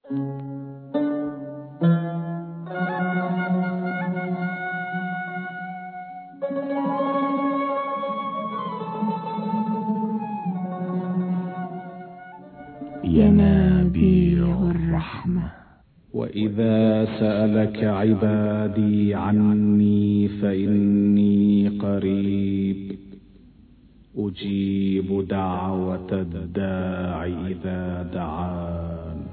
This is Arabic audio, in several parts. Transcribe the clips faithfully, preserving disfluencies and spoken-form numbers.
ينابيع الرحمة. وإذا سألك عبادي عني فإني قريب أجيب دعوة الداع إذا دعان.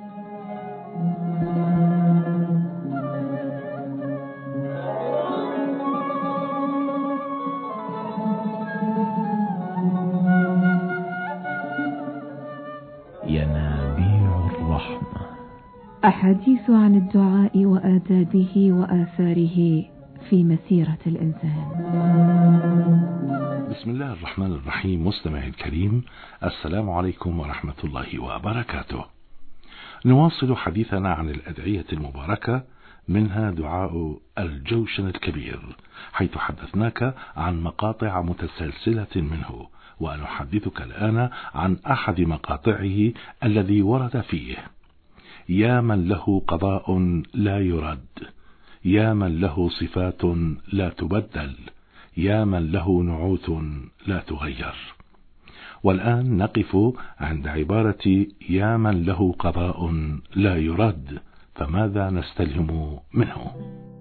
ينابيع الرحمة. أحاديث عن الدعاء وآدابه وآثاره في مسيرة الإنسان. بسم الله الرحمن الرحيم. مستمعي الكريم، السلام عليكم ورحمة الله وبركاته. نواصل حديثنا عن الأدعية المباركة، منها دعاء الجوشن الكبير، حيث حدثناك عن مقاطع متسلسلة منه، ونحدثك الآن عن أحد مقاطعه الذي ورد فيه: يا من له قضاء لا يرد، يا من له صفات لا تبدل، يا من له نعوت لا تغير. والآن نقف عند عبارة يا من له قضاء لا يرد، فماذا نستلهم منه؟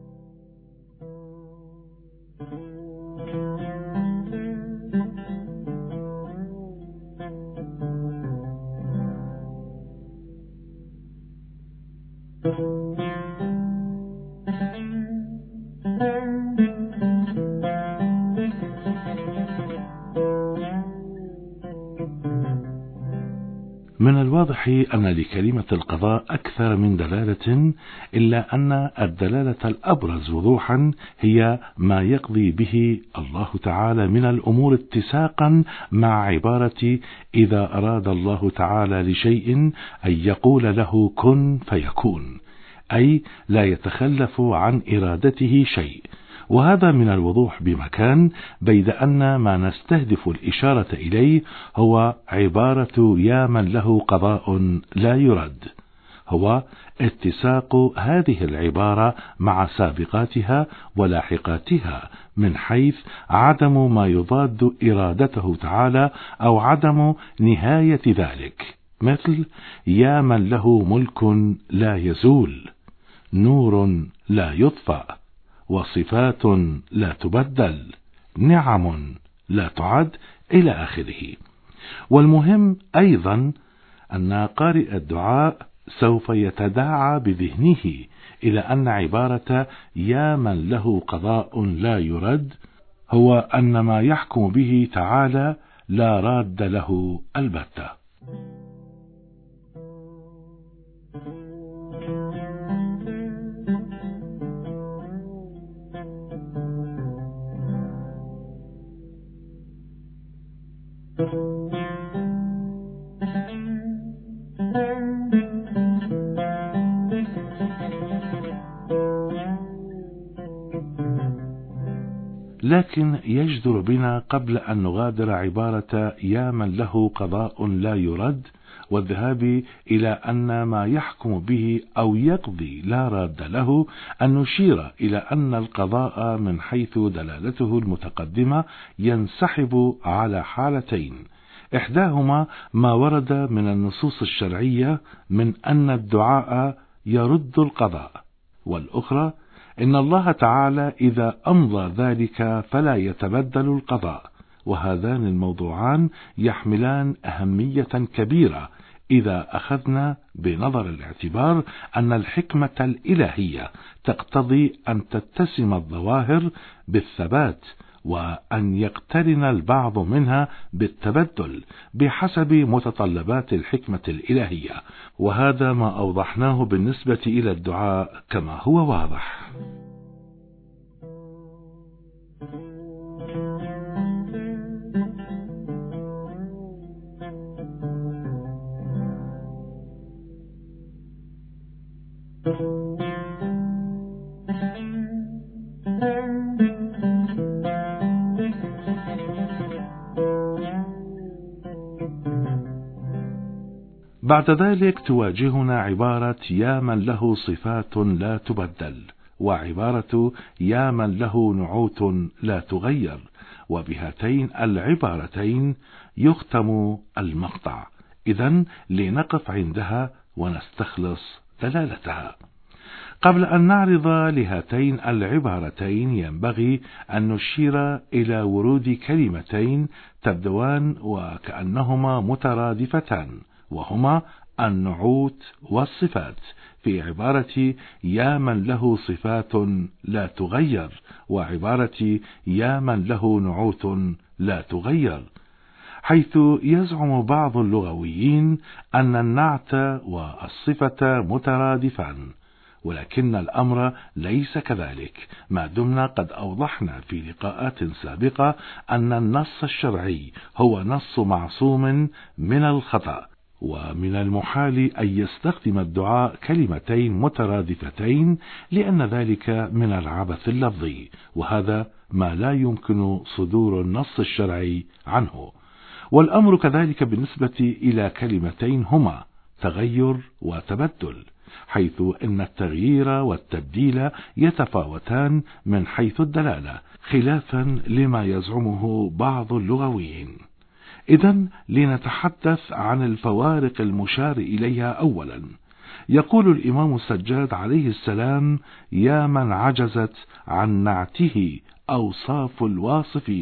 من الواضح أن لكلمة القضاء أكثر من دلالة، إلا أن الدلالة الأبرز وضوحا هي ما يقضي به الله تعالى من الأمور اتساقا مع عبارة إذا أراد الله تعالى لشيء أن يقول له كن فيكون، أي لا يتخلف عن إرادته شيء. وهذا من الوضوح بمكان، بيد أن ما نستهدف الإشارة إليه هو عبارة يا من له قضاء لا يرد، هو اتساق هذه العبارة مع سابقاتها ولاحقاتها، من حيث عدم ما يضاد إرادته تعالى أو عدم نهاية ذلك، مثل يا من له ملك لا يزول، نور لا يطفأ، وصفات لا تبدل، نعم لا تعد، إلى آخره. والمهم أيضا أن قارئ الدعاء سوف يتداعى بذهنه إلى أن عبارة يا من له قضاء لا يرد هو أن ما يحكم به تعالى لا راد له البتة. لكن يجدر بنا قبل أن نغادر عبارة يا من له قضاء لا يرد والذهاب إلى أن ما يحكم به أو يقضي لا راد له، أن نشير إلى أن القضاء من حيث دلالته المتقدمة ينسحب على حالتين: إحداهما ما ورد من النصوص الشرعية من أن الدعاء يرد القضاء، والأخرى إن الله تعالى إذا أمضى ذلك فلا يتبدل القضاء. وهذان الموضوعان يحملان أهمية كبيرة إذا أخذنا بنظر الاعتبار أن الحكمة الإلهية تقتضي أن تتسم الظواهر بالثبات، وأن يقترن البعض منها بالتبدل بحسب متطلبات الحكمة الإلهية. وهذا ما أوضحناه بالنسبة إلى الدعاء كما هو واضح. بعد ذلك تواجهنا عبارة يا من له صفات لا تبدل، وعبارة يا من له نعوت لا تغير، وبهاتين العبارتين يختم المقطع. إذن لنقف عندها ونستخلص دلالتها. قبل أن نعرض لهاتين العبارتين ينبغي أن نشير إلى ورود كلمتين تبدوان وكأنهما مترادفتان، وهما النعوت والصفات، في عبارة يا من له صفات لا تغير، وعبارة يا من له نعوت لا تغير، حيث يزعم بعض اللغويين أن النعت والصفة مترادفان، ولكن الأمر ليس كذلك، ما دمنا قد أوضحنا في لقاءات سابقة أن النص الشرعي هو نص معصوم من الخطأ، ومن المحال أن يستخدم الدعاء كلمتين مترادفتين، لأن ذلك من العبث اللفظي، وهذا ما لا يمكن صدور النص الشرعي عنه. والأمر كذلك بالنسبة إلى كلمتين هما تغير وتبدل، حيث أن التغيير والتبديل يتفاوتان من حيث الدلالة، خلافا لما يزعمه بعض اللغويين. إذن لنتحدث عن الفوارق المشار إليها. أولا، يقول الإمام السجاد عليه السلام يا من عجزت عن نعته أوصاف الواصفين.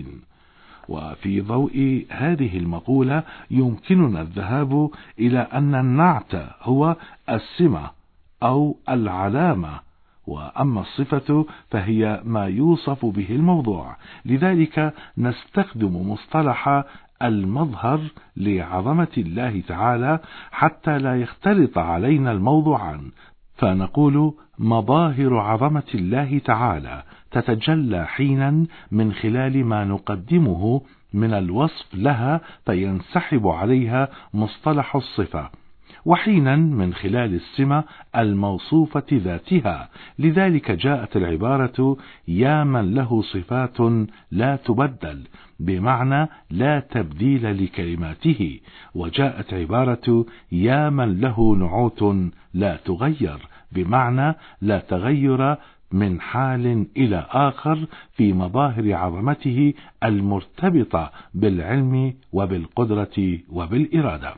وفي ضوء هذه المقولة يمكننا الذهاب إلى أن النعت هو السمة أو العلامة، وأما الصفة فهي ما يوصف به الموضوع، لذلك نستخدم مصطلح المظهر لعظمة الله تعالى حتى لا يختلط علينا الموضوعان، فنقول مظاهر عظمة الله تعالى تتجلى حينا من خلال ما نقدمه من الوصف لها فينسحب عليها مصطلح الصفة، وحينا من خلال السمة الموصوفة ذاتها، لذلك جاءت العبارة يا من له صفات لا تبدل بمعنى لا تبديل لكلماته، وجاءت عبارة يا من له نعوت لا تغير بمعنى لا تغير من حال إلى آخر في مظاهر عظمته المرتبطة بالعلم وبالقدرة وبالإرادة.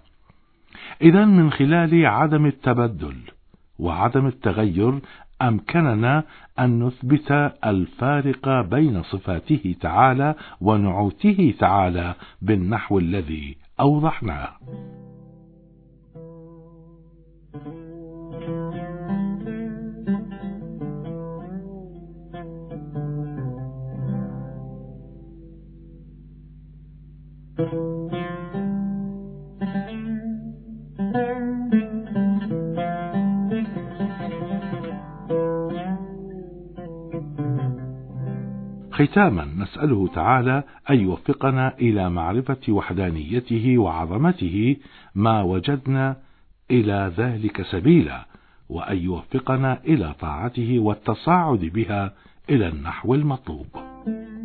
إذن من خلال عدم التبدل وعدم التغير أمكننا أن نثبت الفارق بين صفاته تعالى ونعوته تعالى بالنحو الذي أوضحناه. ختاما نسأله تعالى أن يوفقنا إلى معرفة وحدانيته وعظمته ما وجدنا إلى ذلك سبيلا، وأن يوفقنا إلى طاعته والتصاعد بها إلى النحو المطلوب.